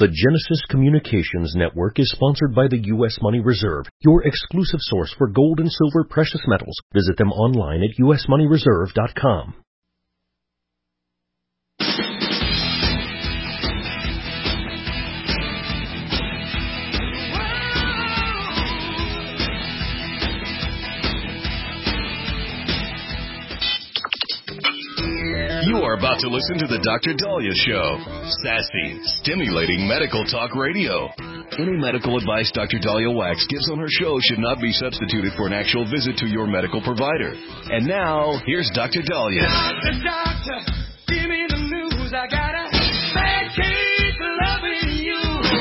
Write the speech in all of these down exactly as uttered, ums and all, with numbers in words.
The Genesis Communications Network is sponsored by the U S Money Reserve, your exclusive source for gold and silver precious metals. Visit them online at u s money reserve dot com. You are about to listen to the Doctor Daliah Show. Sassy, stimulating medical talk radio. Any medical advice Doctor Daliah Wax gives on her show should not be substituted for an actual visit to your medical provider. And now, here's Doctor Daliah. Doctor, doctor, give me the news. I got a bad case of loving you.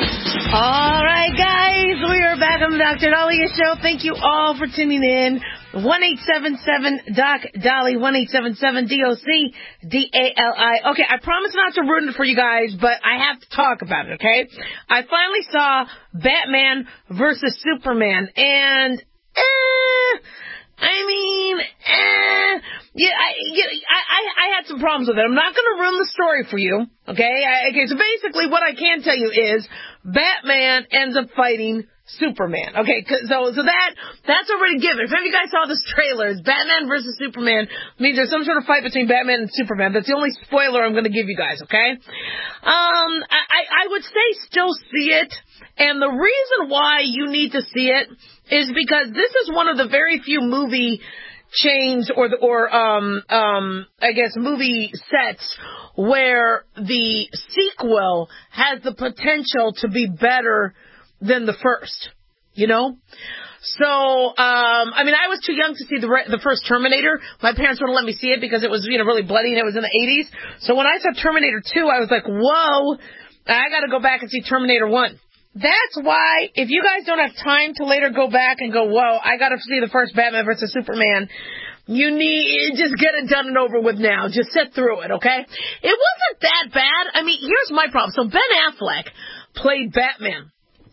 All right, guys, we are back on the Doctor Daliah Show. Thank you all for tuning in. one eight seven seven doc Dolly, one eight seven seven D O C D A L I. Okay, I promise not to ruin it for you guys, but I have to talk about it, okay? I finally saw Batman versus Superman, and, eh, I mean, eh, yeah, I, yeah, I, I, I had some problems with it. I'm not going to ruin the story for you, okay? I, okay, so basically what I can tell you is Batman ends up fighting Superman. Okay, so so that that's already given. If any of you guys saw this trailer, it's Batman versus Superman. Means there's some sort of fight between Batman and Superman. That's the only spoiler I'm going to give you guys, okay? Um, I, I would say still see it. And the reason why you need to see it is because this is one of the very few movie chains or the, or um um I guess movie sets where the sequel has the potential to be better than the first, you know? So, um, I mean, I was too young to see the re- the first Terminator. My parents wouldn't let me see it because it was, you know, really bloody and it was in the eighties. So when I saw Terminator two, I was like, whoa, I gotta go back and see Terminator one. That's why, if you guys don't have time to later go back and go, whoa, I gotta see the first Batman versus Superman, you need, just get it done and over with now. Just sit through it, okay? It wasn't that bad. I mean, here's my problem. So Ben Affleck played Batman.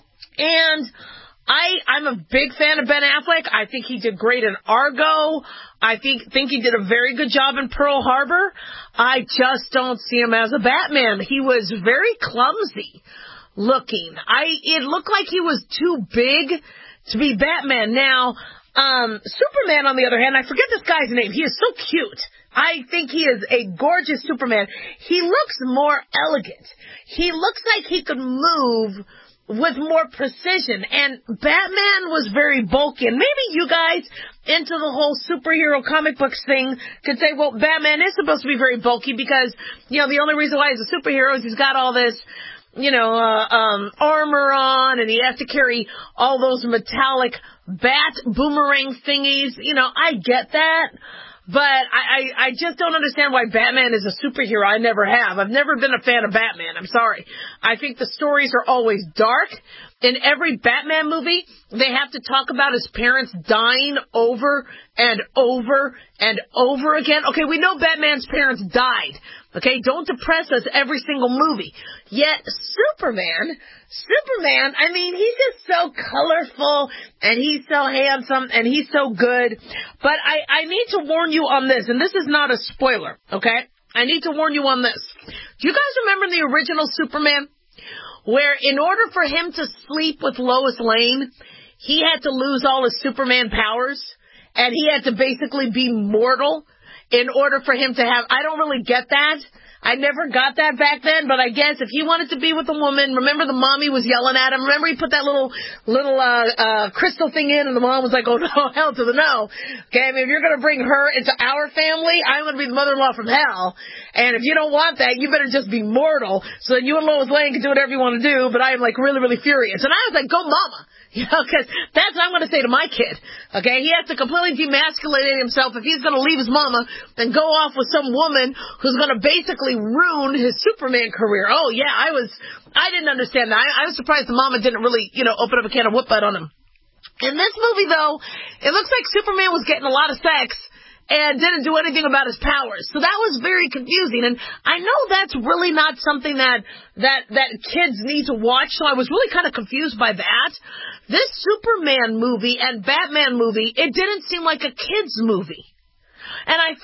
And I, I'm a big fan of Ben Affleck. I think he did great in Argo. I think, think he did a very good job in Pearl Harbor. I just don't see him as a Batman. He was very clumsy looking. I, it looked like he was too big to be Batman. Now, um, Superman, on the other hand, I forget this guy's name. He is so cute. I think he is a gorgeous Superman. He looks more elegant. He looks like he could move with more precision, and Batman was very bulky, and maybe you guys into the whole superhero comic books thing could say, well, Batman is supposed to be very bulky because, you know, the only reason why he's a superhero is he's got all this, you know, uh, um, armor on, and he has to carry all those metallic bat boomerang thingies. You know, I get that. But I, I, I just don't understand why Batman is a superhero. I never have. I've never been a fan of Batman. I'm sorry. I think the stories are always dark. In every Batman movie, they have to talk about his parents dying over and over and over again. Okay, we know Batman's parents died. Okay, don't depress us every single movie. Yet Superman, Superman, I mean, he's just so colorful, and he's so handsome, and he's so good. But I, I need to warn you on this, and this is not a spoiler, okay? I need to warn you on this. Do you guys remember the original Superman? Where in order for him to sleep with Lois Lane, he had to lose all his Superman powers, and he had to basically be mortal in order for him to have, I don't really get that. I never got that back then, but I guess if he wanted to be with a woman, remember the mommy was yelling at him? Remember he put that little, little, uh, uh, crystal thing in, and the mom was like, oh no, hell to the no. Okay, I mean, if you're gonna bring her into our family, I'm gonna be the mother-in-law from hell. And if you don't want that, you better just be mortal, so that you and Lois Lane can do whatever you want to do, but I am like really, really furious. And I was like, go mama. You know, because that's what I'm going to say to my kid. Okay, he has to completely demasculate himself if he's going to leave his mama and go off with some woman who's going to basically ruin his Superman career. Oh yeah, I was, I didn't understand that. I, I was surprised the mama didn't really, you know, open up a can of whoop butt on him. In this movie, though, it looks like Superman was getting a lot of sex and didn't do anything about his powers. So that was very confusing. And I know that's really not something that, that, that kids need to watch. So I was really kind of confused by that. This Superman movie and Batman movie, it didn't seem like a kid's movie. And I think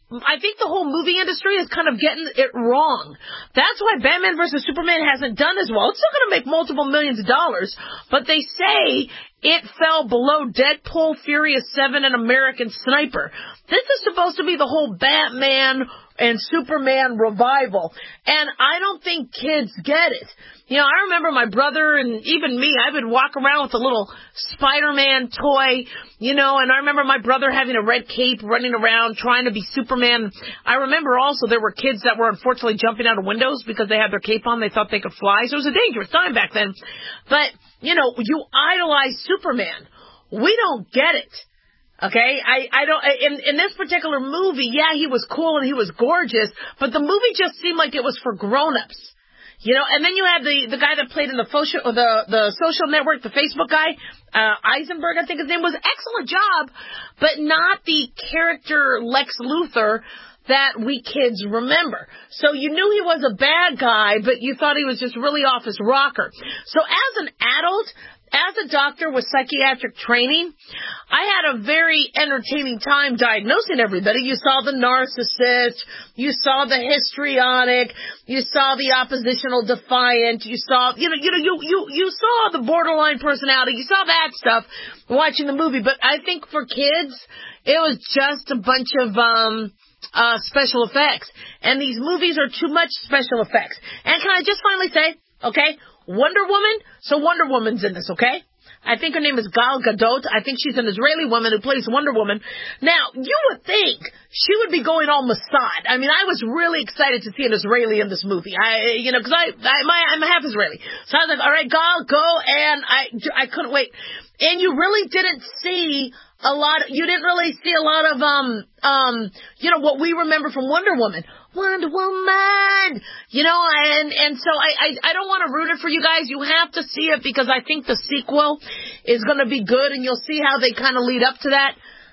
I think the whole movie industry is kind of getting it wrong. That's why Batman versus Superman hasn't done as well. It's still going to make multiple millions of dollars, but they say it fell below Deadpool, Furious seven, and American Sniper. This is supposed to be the whole Batman and Superman revival, and I don't think kids get it. You know, I remember my brother and even me, I would walk around with a little Spider-Man toy, you know, and I remember my brother having a red cape running around trying to be Superman. I remember also there were kids that were unfortunately jumping out of windows because they had their cape on. They thought they could fly, so it was a dangerous time back then. But, you know, you idolize Superman. We don't get it. Okay, I, I don't, in, in this particular movie, yeah, he was cool and he was gorgeous, but the movie just seemed like it was for grown-ups. You know, and then you had the, the guy that played in the social, the, the social network, the Facebook guy, uh, Eisenberg, I think his name was. Excellent job, but not the character Lex Luthor that we kids remember. So you knew he was a bad guy, but you thought he was just really off his rocker. So as an adult, as a doctor with psychiatric training, I had a very entertaining time diagnosing everybody. You saw the narcissist, you saw the histrionic, you saw the oppositional defiant, you saw, you know, you know, you, you, you saw the borderline personality, you saw that stuff watching the movie. But I think for kids, it was just a bunch of, um, uh, special effects. And these movies are too much special effects. And can I just finally say, okay, Wonder Woman, so Wonder Woman's in this, okay? I think her name is Gal Gadot. I think she's an Israeli woman who plays Wonder Woman. Now, you would think she would be going all Mossad. I mean, I was really excited to see an Israeli in this movie. I, you know, because I, I, my, I'm half Israeli. So I was like, all right, Gal, go, and I, I couldn't wait. And you really didn't see a lot, you didn't really see a lot of, um, um, you know, what we remember from Wonder Woman. Wonder Woman! You know, and, and so I, I, I don't want to root it for you guys. You have to see it because I think the sequel is going to be good and you'll see how they kind of lead up to that.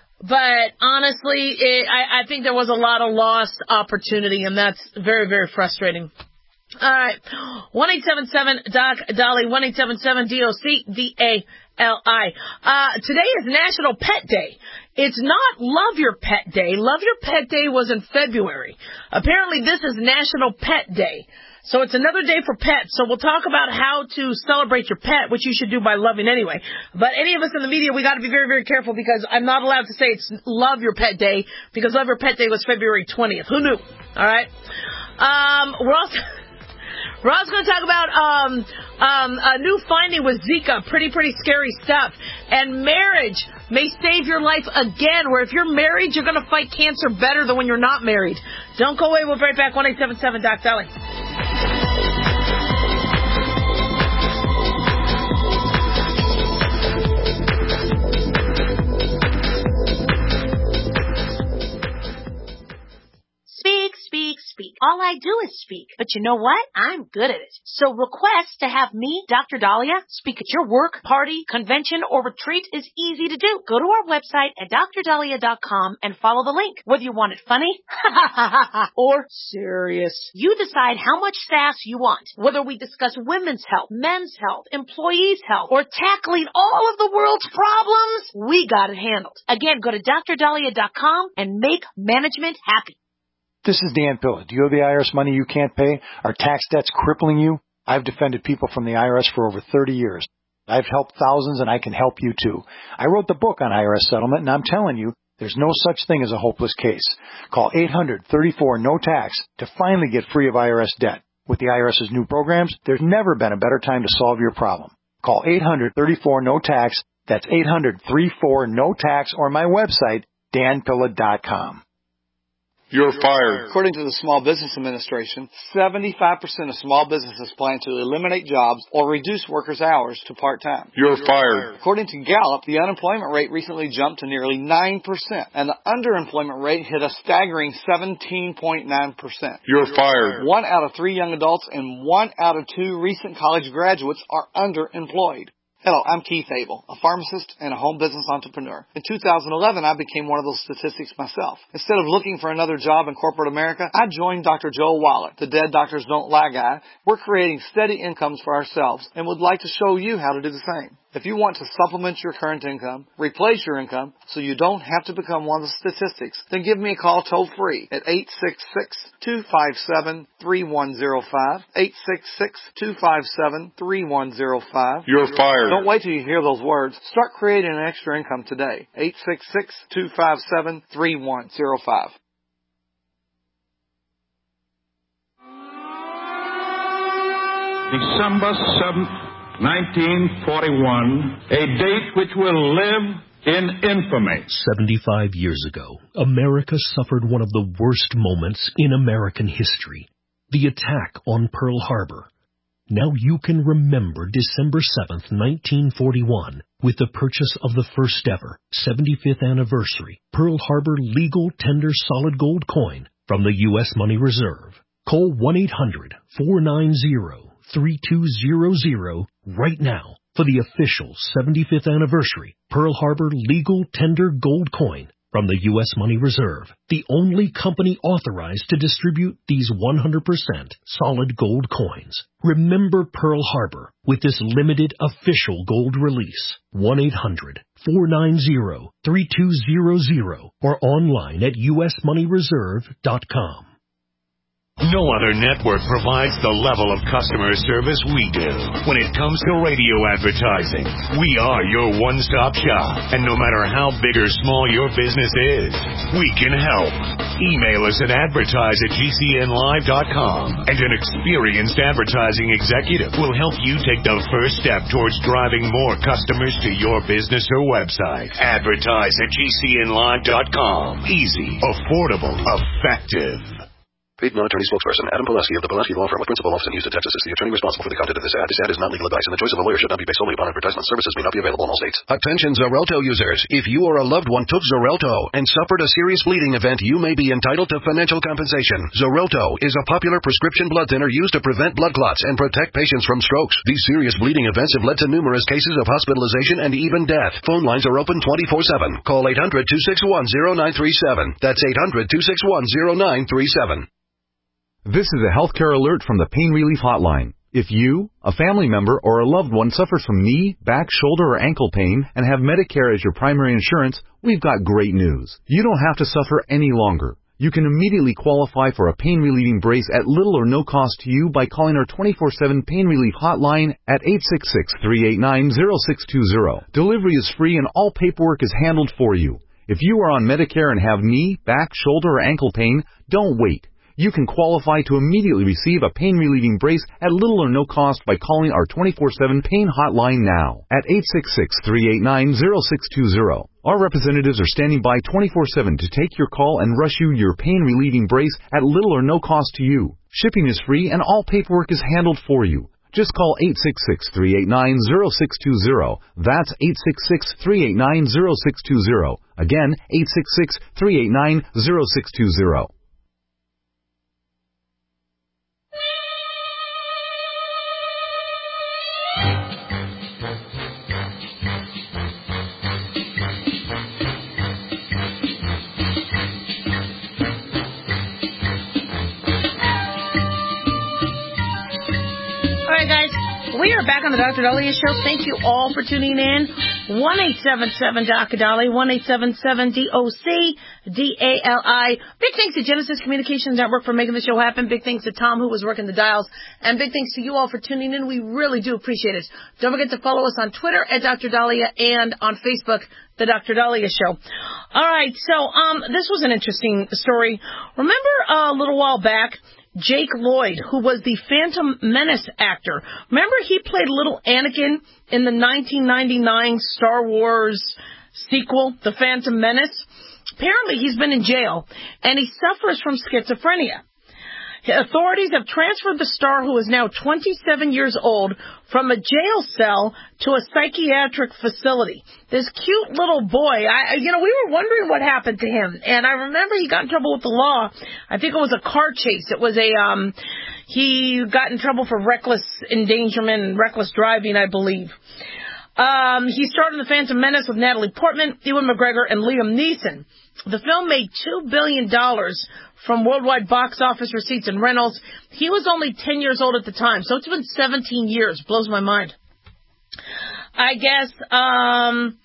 But honestly, it, I, I think there was a lot of lost opportunity and that's very, very frustrating. All right. one eight seven seven D O C Dolly, one eight seven seven D O C D A L I. Uh, today is National Pet Day. It's not Love Your Pet Day. Love Your Pet Day was in February. Apparently this is National Pet Day. So it's another day for pets. So we'll talk about how to celebrate your pet, which you should do by loving anyway. But any of us in the media, we got to be very, very careful because I'm not allowed to say it's Love Your Pet Day because Love Your Pet Day was February twentieth. Who knew? All right. Um, we're also... We're also going to talk about um, um, a new finding with Zika. Pretty, pretty scary stuff. And marriage may save your life again, where if you're married, you're going to fight cancer better than when you're not married. Don't go away. We'll be right back. one eight seven seven D O C Dolly. Speak, speak, speak. All I do is speak. But you know what? I'm good at it. So request to have me, Doctor Dahlia, speak at your work, party, convention, or retreat is easy to do. Go to our website at D R dahlia dot com and follow the link. Whether you want it funny or serious, you decide how much sass you want. Whether we discuss women's health, men's health, employees' health, or tackling all of the world's problems, we got it handled. Again, go to D R dahlia dot com and make management happy. This is Dan Pilla. Do you owe the I R S money you can't pay? Are tax debts crippling you? I've defended people from the I R S for over thirty years. I've helped thousands and I can help you too. I wrote the book on I R S settlement and I'm telling you, there's no such thing as a hopeless case. Call eight hundred thirty-four no tax to finally get free of I R S debt. With the IRS's new programs, there's never been a better time to solve your problem. Call eight hundred thirty-four no tax. That's eight hundred thirty-four no tax or my website, dan pilla dot com. You're fired. According to the Small Business Administration, seventy-five percent of small businesses plan to eliminate jobs or reduce workers' hours to part-time. You're fired. According to Gallup, the unemployment rate recently jumped to nearly nine percent, and the underemployment rate hit a staggering seventeen point nine percent. You're fired. One out of three young adults and one out of two recent college graduates are underemployed. Hello, I'm Keith Abel, a pharmacist and a home business entrepreneur. In two thousand eleven, I became one of those statistics myself. Instead of looking for another job in corporate America, I joined Doctor Joel Wallach, the Dead Doctors Don't Lie guy. We're creating steady incomes for ourselves and would like to show you how to do the same. If you want to supplement your current income, replace your income, so you don't have to become one of the statistics, then give me a call toll free at eight six six, two five seven, three one zero five, eight six six, two five seven, three one zero five. You're fired. Don't wait till you hear those words. Start creating an extra income today. eight six six, two five seven, three one zero five. December seventh, nineteen forty-one, a date which will live in infamy. seventy-five years ago, America suffered one of the worst moments in American history, the attack on Pearl Harbor. Now you can remember December seventh, nineteen forty-one, with the purchase of the first ever seventy-fifth anniversary Pearl Harbor legal tender solid gold coin from the U S Money Reserve. Call one eight hundred, four nine zero, three two zero zero right now for the official seventy-fifth anniversary Pearl Harbor legal tender gold coin from the U S Money Reserve, the only company authorized to distribute these one hundred percent solid gold coins. Remember Pearl Harbor with this limited official gold release. one eight hundred, four nine zero, three two zero zero or online at U S money reserve dot com. No other network provides the level of customer service we do. When it comes to radio advertising, we are your one-stop shop. And no matter how big or small your business is, we can help. Email us at advertise at G C N live dot com, and an experienced advertising executive will help you take the first step towards driving more customers to your business or website. Advertise at G C N live dot com. Easy, affordable, effective. Paid non-attorney spokesperson Adam Pulaski of the Pulaski Law Firm with principal office in Houston, Texas is the attorney responsible for the content of this ad. This ad is not legal advice, and the choice of a lawyer should not be based solely upon advertisement. Services may not be available in all states. Attention Xarelto users. If you or a loved one took Xarelto and suffered a serious bleeding event, you may be entitled to financial compensation. Xarelto is a popular prescription blood thinner used to prevent blood clots and protect patients from strokes. These serious bleeding events have led to numerous cases of hospitalization and even death. Phone lines are open twenty-four seven. Call eight hundred, two six one, zero nine three seven. That's eight hundred, two six one, zero nine three seven. This is a healthcare alert from the Pain Relief Hotline. If you, a family member, or a loved one suffers from knee, back, shoulder, or ankle pain and have Medicare as your primary insurance, we've got great news. You don't have to suffer any longer. You can immediately qualify for a pain-relieving brace at little or no cost to you by calling our twenty-four seven Pain Relief Hotline at eight six six, three eight nine, zero six two zero. Delivery is free and all paperwork is handled for you. If you are on Medicare and have knee, back, shoulder, or ankle pain, don't wait. You can qualify to immediately receive a pain-relieving brace at little or no cost by calling our twenty-four seven Pain Hotline now at eight six six, three eight nine, zero six two zero. Our representatives are standing by twenty-four seven to take your call and rush you your pain-relieving brace at little or no cost to you. Shipping is free and all paperwork is handled for you. Just call eight six six, three eight nine, zero six two zero. That's eight six six, three eight nine, zero six two zero. Again, eight six six, three eight nine, zero six two zero. We are back on the Doctor Daliah Show. Thank you all for tuning in. one eight seven seven, Doctor Dali, one eight seven seven, D O C D A L I. Big thanks to Genesis Communications Network for making the show happen. Big thanks to Tom, who was working the dials. And big thanks to you all for tuning in. We really do appreciate it. Don't forget to follow us on Twitter at Doctor Daliah and on Facebook, The Doctor Daliah Show. All right, so um, this was an interesting story. Remember uh, a little while back, Jake Lloyd, who was the Phantom Menace actor. Remember he played little Anakin in the nineteen ninety-nine Star Wars sequel, The Phantom Menace? Apparently he's been in jail, and he suffers from schizophrenia. Authorities have transferred the star, who is now twenty-seven years old, from a jail cell to a psychiatric facility. This cute little boy, I, you know, we were wondering what happened to him. And I remember he got in trouble with the law. I think it was a car chase. It was a, um, he got in trouble for reckless endangerment and reckless driving, I believe. Um, he starred in The Phantom Menace with Natalie Portman, Ewan McGregor, and Liam Neeson. The film made two billion dollars from worldwide box office receipts and rentals. He was only ten years old at the time, so it's been seventeen years. Blows my mind. I guess, um...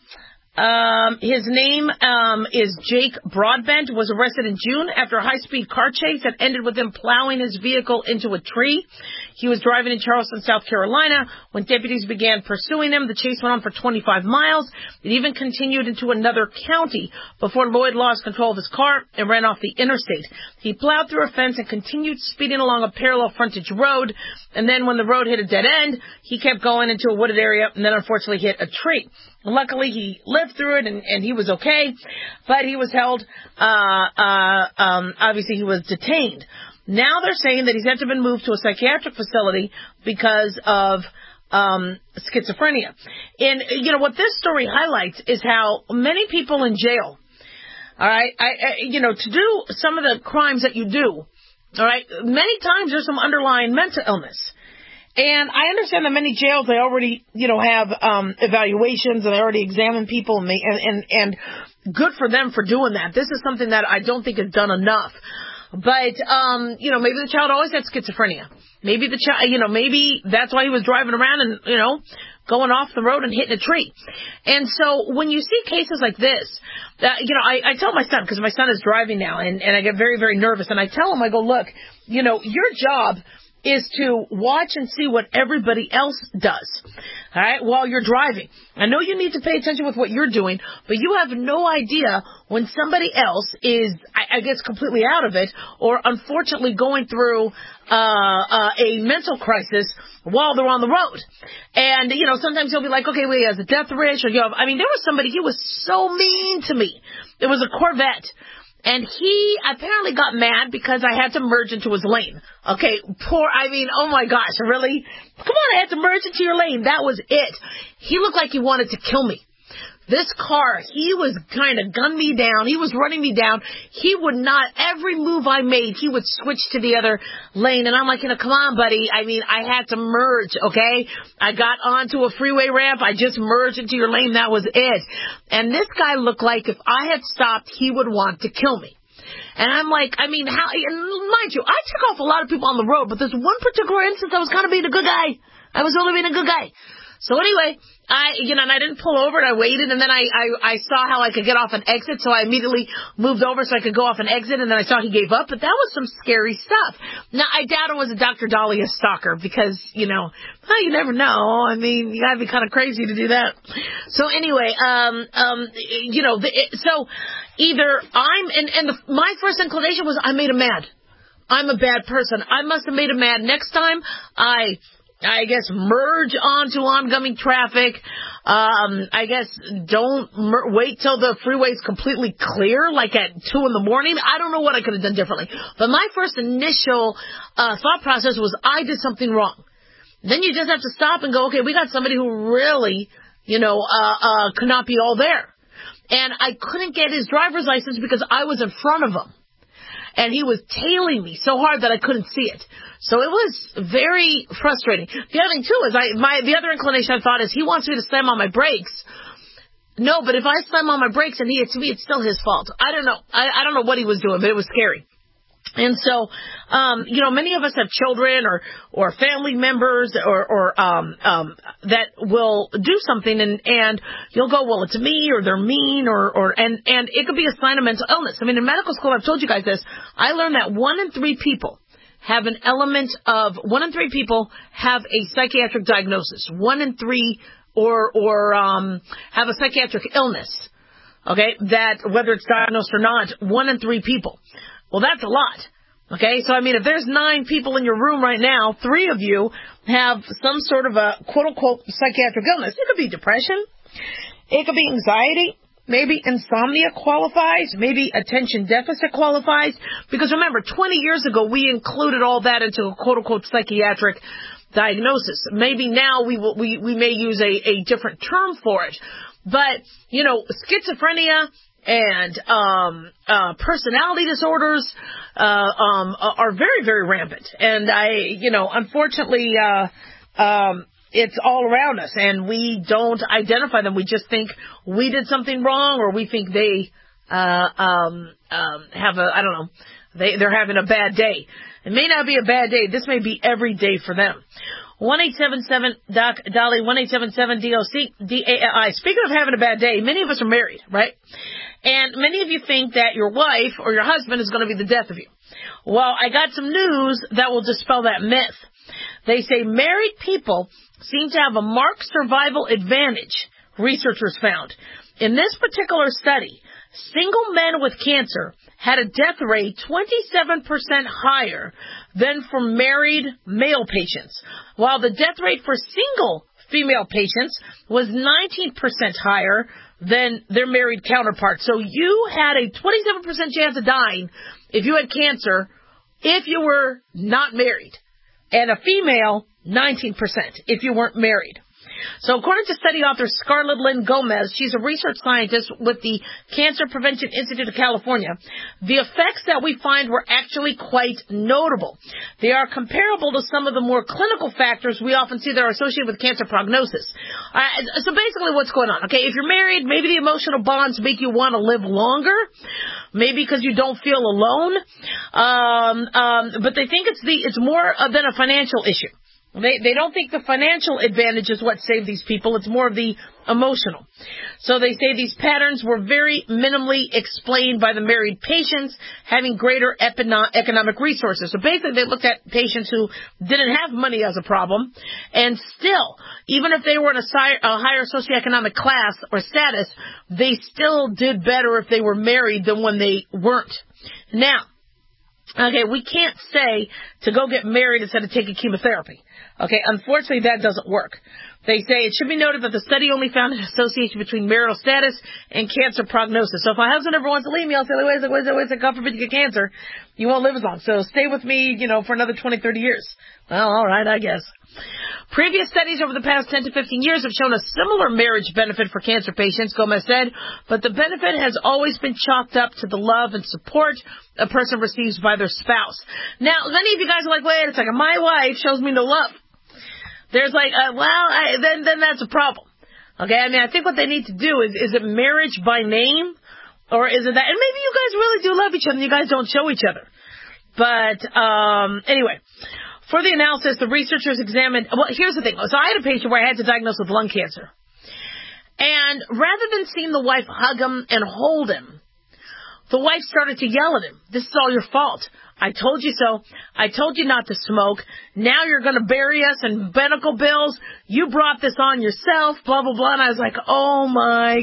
Um, his name um, is Jake Broadbent, was arrested in June after a high-speed car chase that ended with him plowing his vehicle into a tree. He was driving in Charleston, South Carolina, when deputies began pursuing him. The chase went on for twenty-five miles. It even continued into another county before Lloyd lost control of his car and ran off the interstate. He plowed through a fence and continued speeding along a parallel frontage road, and then when the road hit a dead end, he kept going into a wooded area and then unfortunately hit a tree. Luckily, he lived through it, and, and he was okay, but he was held, uh, uh, um, obviously he was detained. Now they're saying that he's had to been moved to a psychiatric facility because of, um, schizophrenia. And, you know, what this story highlights is how many people in jail, all right, I, I, you know, to do some of the crimes that you do, all right, many times there's some underlying mental illness. And I understand that many jails, they already, you know, have um, evaluations and they already examine people, and, they, and, and, and good for them for doing that. This is something that I don't think is done enough. But, um, you know, maybe the child always had schizophrenia. Maybe the child, you know, maybe that's why he was driving around and, you know, going off the road and hitting a tree. And so when you see cases like this, uh, you know, I, I tell my son, because my son is driving now, and, and I get very, very nervous. And I tell him, I go, look, you know, your job is to watch and see what everybody else does, all right, while you're driving. I know you need to pay attention with what you're doing, but you have no idea when somebody else is, I, I guess, completely out of it, or unfortunately going through uh, uh, a mental crisis while they're on the road. And, you know, sometimes he'll be like, okay, well, he has a death wish, or, you know, I mean, there was somebody, he was so mean to me. It was a Corvette. And he apparently got mad because I had to merge into his lane. Okay, poor, I mean, oh my gosh, really? Come on, I had to merge into your lane. That was it. He looked like he wanted to kill me. This car, he was kind of gunning me down. He was running me down. He would not, every move I made, he would switch to the other lane. And I'm like, you know, come on, buddy. I mean, I had to merge, okay? I got onto a freeway ramp. I just merged into your lane. That was it. And this guy looked like if I had stopped, he would want to kill me. And I'm like, I mean, how, and mind you, I took off a lot of people on the road, but there's one particular instance I was kind of being a good guy. I was only being a good guy. So anyway, I, you know, and I didn't pull over, and I waited, and then I, I, I saw how I could get off an exit, so I immediately moved over so I could go off an exit, and then I saw he gave up, but that was some scary stuff. Now, I doubt it was a Doctor Dahlia stalker, because, you know, well, you never know. I mean, you gotta be kind of crazy to do that. So anyway, um, um, you know, the, it, so either I'm, and, and the, my first inclination was I made him mad. I'm a bad person. I must have made him mad. Next time, I... I guess merge onto oncoming traffic. Um, I guess don't mer- wait till the freeway's completely clear, like at two in the morning. I don't know what I could have done differently. But my first initial uh, thought process was I did something wrong. Then you just have to stop and go, okay, we got somebody who really, you know, uh, uh, could not be all there. And I couldn't get his driver's license because I was in front of him. And he was tailing me so hard that I couldn't see it. So it was very frustrating. The other thing, too, is I, my, the other inclination I thought is he wants me to slam on my brakes. No, but if I slam on my brakes and he hits me, it's still his fault. I don't know. I, I don't know what he was doing, but it was scary. And so, um, you know, many of us have children or, or family members or, or, um, um, that will do something and, and you'll go, well, it's me or they're mean or, or, and, and it could be a sign of mental illness. I mean, in medical school, I've told you guys this. I learned that one in three people have an element of, one in three people have a psychiatric diagnosis. One in three or, or, um, have a psychiatric illness. Okay. That whether it's diagnosed or not, one in three people. Well, that's a lot. Okay, so I mean, if there's nine people in your room right now, three of you have some sort of a quote-unquote psychiatric illness. It could be depression. It could be anxiety. Maybe insomnia qualifies. Maybe attention deficit qualifies. Because remember, twenty years ago, we included all that into a quote-unquote psychiatric diagnosis. Maybe now we will, we, we may use a, a different term for it. But, you know, schizophrenia and um uh personality disorders uh um are very, very rampant. And I, you know, unfortunately uh um it's all around us and we don't identify them. We just think we did something wrong or we think they uh um um have a I don't know, they they're having a bad day. It may not be a bad day. This may be every day for them. one eight seven seven Doc Dolly, one eight seven seven D O C D A L I. Speaking of having a bad day, many of us are married, right? And many of you think that your wife or your husband is going to be the death of you. Well, I got some news that will dispel that myth. They say married people seem to have a marked survival advantage, researchers found. In this particular study, single men with cancer had a death rate twenty-seven percent higher than for married male patients, while the death rate for single female patients was nineteen percent higher than their married counterparts. So you had a twenty-seven percent chance of dying if you had cancer if you were not married, and a female, nineteen percent if you weren't married. So according to study author Scarlett Lynn Gomez, she's a research scientist with the Cancer Prevention Institute of California, the effects that we find were actually quite notable. They are comparable to some of the more clinical factors we often see that are associated with cancer prognosis. Uh, so basically what's going on, okay, if you're married, maybe the emotional bonds make you want to live longer, maybe because you don't feel alone, um, um, but they think it's the it's more than a financial issue. They they don't think the financial advantage is what saved these people. It's more of the emotional. So they say these patterns were very minimally explained by the married patients having greater economic resources. So basically they looked at patients who didn't have money as a problem, and still, even if they were in a, si- a higher socioeconomic class or status, they still did better if they were married than when they weren't. Now, okay, we can't say to go get married instead of taking chemotherapy. Okay, unfortunately, that doesn't work. They say it should be noted that the study only found an association between marital status and cancer prognosis. So if my husband ever wants to leave me, I'll say, wait a second, wait a second, wait a second, God forbid you get cancer. You won't live as long. So stay with me, you know, for another twenty, thirty years. Well, all right, I guess. Previous studies over the past ten to fifteen years have shown a similar marriage benefit for cancer patients, Gomez said, but the benefit has always been chalked up to the love and support a person receives by their spouse. Now, many of you guys are like, wait a second, my wife shows me no love. There's like, uh, well, I, then then that's a problem. Okay, I mean, I think what they need to do is, is it marriage by name? Or is it that? And maybe you guys really do love each other and you guys don't show each other. But, um, anyway, for the analysis, the researchers examined, well, here's the thing. So I had a patient where I had to diagnose with lung cancer. And rather than seeing the wife hug him and hold him, the wife started to yell at him. This is all your fault. I told you so. I told you not to smoke. Now you're going to bury us in medical bills. You brought this on yourself, blah, blah, blah. And I was like, oh, my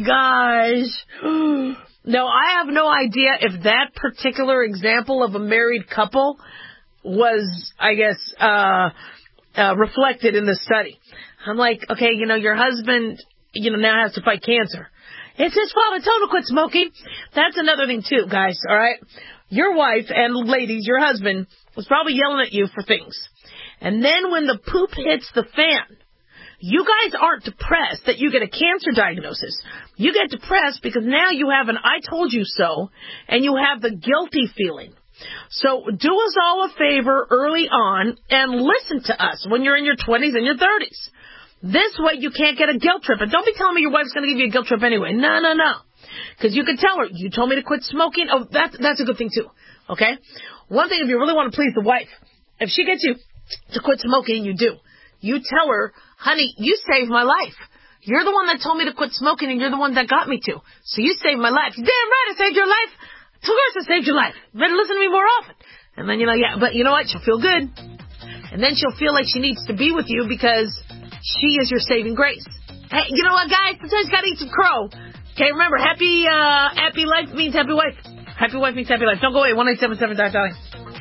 gosh. No, I have no idea if that particular example of a married couple was, I guess, uh, uh reflected in the study. I'm like, okay, you know, your husband, you know, now has to fight cancer. It's his fault. I told him to quit smoking. That's another thing, too, guys, all right? Your wife and ladies, your husband, was probably yelling at you for things. And then when the poop hits the fan, you guys aren't depressed that you get a cancer diagnosis. You get depressed because now you have an I told you so, and you have the guilty feeling. So do us all a favor early on and listen to us when you're in your twenties and your thirties. This way you can't get a guilt trip. And don't be telling me your wife's going to give you a guilt trip anyway. No, no, no. Because you can tell her, you told me to quit smoking. Oh, that's, that's a good thing, too. Okay? One thing, if you really want to please the wife, if she gets you to quit smoking, you do. You tell her, honey, you saved my life. You're the one that told me to quit smoking, and you're the one that got me to. So you saved my life. Damn right, I saved your life. Of course I saved your life. You better listen to me more often. And then, you know, yeah, but you know what? She'll feel good. And then she'll feel like she needs to be with you because she is your saving grace. Hey, you know what, guys? Sometimes you gotta eat some crow. Okay, remember, happy uh, happy life means happy wife. Happy wife means happy life. Don't go away. one eight seven seven Doc Dolly.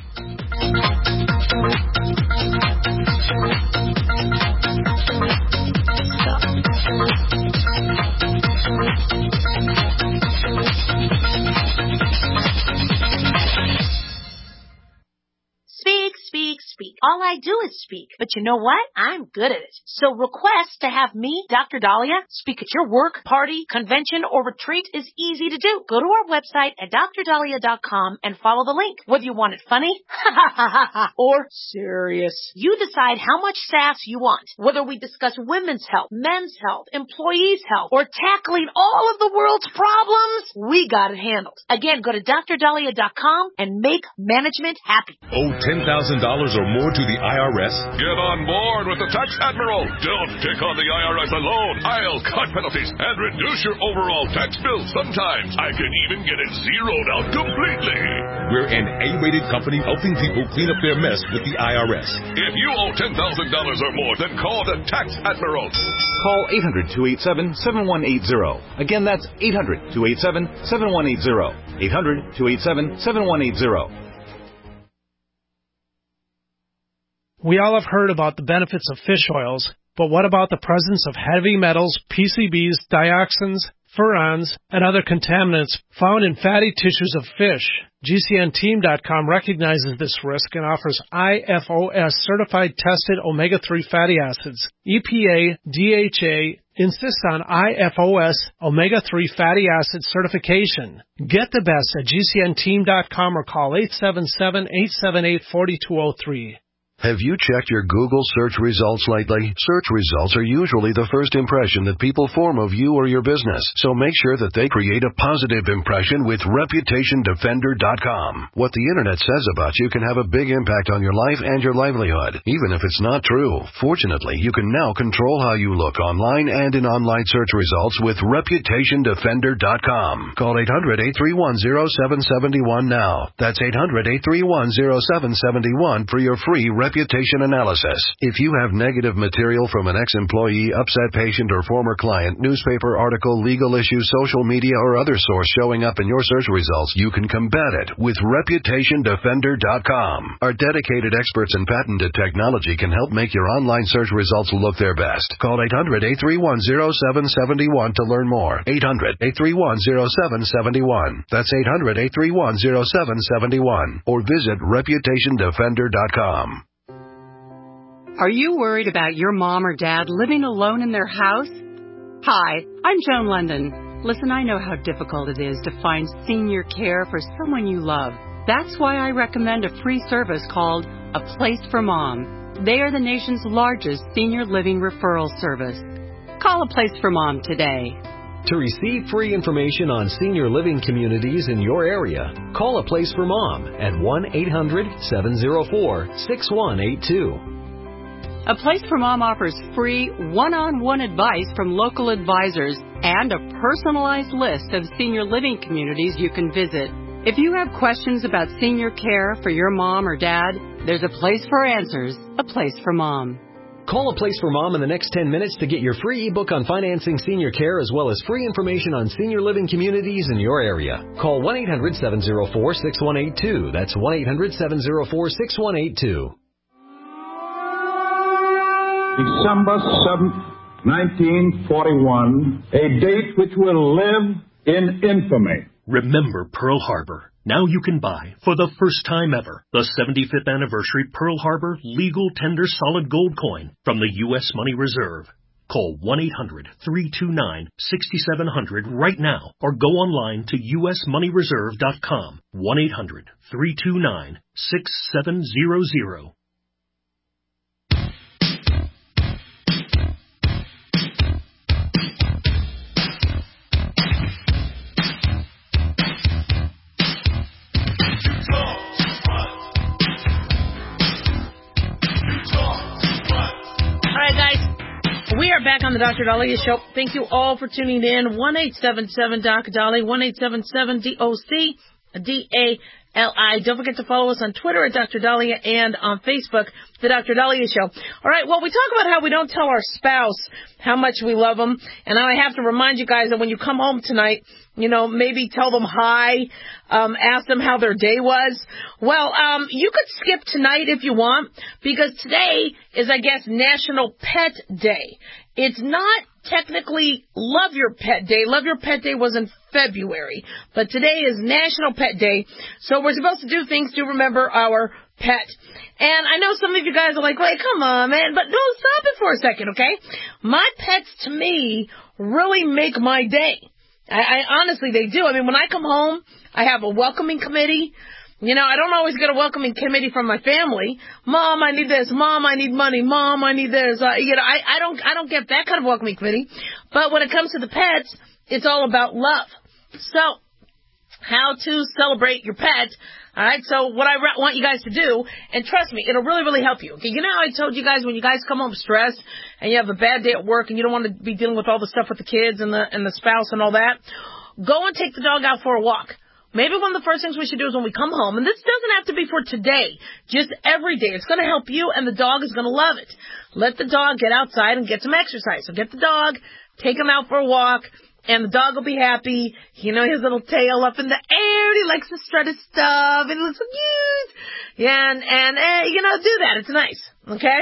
Speak, speak, speak. All I do is speak. But you know what? I'm good at it. So request to have me, Doctor Dahlia, speak at your work, party, convention, or retreat is easy to do. Go to our website at D R dahlia dot com and follow the link. Whether you want it funny or serious, you decide how much sass you want. Whether we discuss women's health, men's health, employees' health, or tackling all of the world's problems, we got it handled. Again, go to D R dahlia dot com and make management happy. Owe ten thousand dollars or more to the the I R S? Get on board with the Tax Admiral. Don't take on the I R S alone. I'll cut penalties and reduce your overall tax bill. Sometimes I can even get it zeroed out completely. We're an A-rated company helping people clean up their mess with the I R S. If you owe ten thousand dollars or more, then call the Tax Admiral. Call eight hundred, two eight seven, seven one eight zero. Again, that's eight hundred, two eight seven, seven one eight zero. eight hundred, two eight seven, seven one eight zero. We all have heard about the benefits of fish oils, but what about the presence of heavy metals, P C Bs, dioxins, furans, and other contaminants found in fatty tissues of fish? G C N team dot com recognizes this risk and offers I F O S-certified tested omega three fatty acids. E P A, D H A insists on I F O S omega three fatty acid certification. Get the best at G C N team dot com or call eight seven seven, eight seven eight, four two zero three. Have you checked your Google search results lately? Search results are usually the first impression that people form of you or your business, so make sure that they create a positive impression with reputation defender dot com. What the internet says about you can have a big impact on your life and your livelihood, even if it's not true. Fortunately, you can now control how you look online and in online search results with reputation defender dot com. Call eight hundred, eight three one, zero seven seven one now. That's eight hundred, eight three one, zero seven seven one for your free reputation analysis. If you have negative material from an ex-employee, upset patient, or former client, newspaper article, legal issue, social media, or other source showing up in your search results, you can combat it with reputation defender dot com. Our dedicated experts in patented technology can help make your online search results look their best. Call eight hundred, eight three one, zero seven seven one to learn more. eight hundred, eight three one, zero seven seven one. That's eight hundred, eight three one, zero seven seven one. Or visit reputation defender dot com. Are you worried about your mom or dad living alone in their house? Hi, I'm Joan London. Listen, I know how difficult it is to find senior care for someone you love. That's why I recommend a free service called A Place for Mom. They are the nation's largest senior living referral service. Call A Place for Mom today. To receive free information on senior living communities in your area, call A Place for Mom at one eight hundred, seven oh four, six one eight two. A Place for Mom offers free one-on-one advice from local advisors and a personalized list of senior living communities you can visit. If you have questions about senior care for your mom or dad, there's a place for answers, A Place for Mom. Call A Place for Mom in the next ten minutes to get your free ebook on financing senior care as well as free information on senior living communities in your area. Call one eight hundred, seven oh four, six one eight two. That's one eight hundred, seven oh four, six one eight two. December seventh, nineteen forty-one, a date which will live in infamy. Remember Pearl Harbor. Now you can buy, for the first time ever, the seventy-fifth anniversary Pearl Harbor Legal Tender Solid Gold Coin from the U S Money Reserve. Call one eight hundred, three two nine, six seven zero zero right now or go online to U S money reserve dot com. one eight hundred, three two nine, six seven zero zero. Back on the Doctor Dahlia Show. Thank you all for tuning in. one eight seven seven D O C Dolly, one eight seven seven D O C D A L I. Don't forget to follow us on Twitter at Doctor Dahlia and on Facebook, The Doctor Dahlia Show. All right, well, we talk about how we don't tell our spouse how much we love them. And I have to remind you guys that when you come home tonight, you know, maybe tell them hi, um, ask them how their day was. Well, um, you could skip tonight if you want, because today is, I guess, National Pet Day. It's not technically Love Your Pet Day. Love Your Pet Day was in February, but today is National Pet Day, so we're supposed to do things to remember our pet. And I know some of you guys are like, wait, come on, man, but no, stop it for a second, okay? My pets, to me, really make my day. I, I honestly, they do. I mean, when I come home, I have a welcoming committee. You know, I don't always get a welcoming committee from my family. Mom, I need this. Mom, I need money. Mom, I need this. Uh, you know, I, I don't, I don't get that kind of welcoming committee. But when it comes to the pets, it's all about love. So, how to celebrate your pet? All right, so what I re- want you guys to do, and trust me, it'll really, really help you. Okay, you know how I told you guys when you guys come home stressed and you have a bad day at work and you don't want to be dealing with all the stuff with the kids and the and the spouse and all that? Go and take the dog out for a walk. Maybe one of the first things we should do is when we come home, and this doesn't have to be for today, just every day. It's going to help you, and the dog is going to love it. Let the dog get outside and get some exercise. So get the dog, take him out for a walk, and the dog will be happy. You know, his little tail up in the air, and he likes to strut his stuff, and it looks so cute. Yeah, and, and, uh, you know, do that. It's nice. Okay?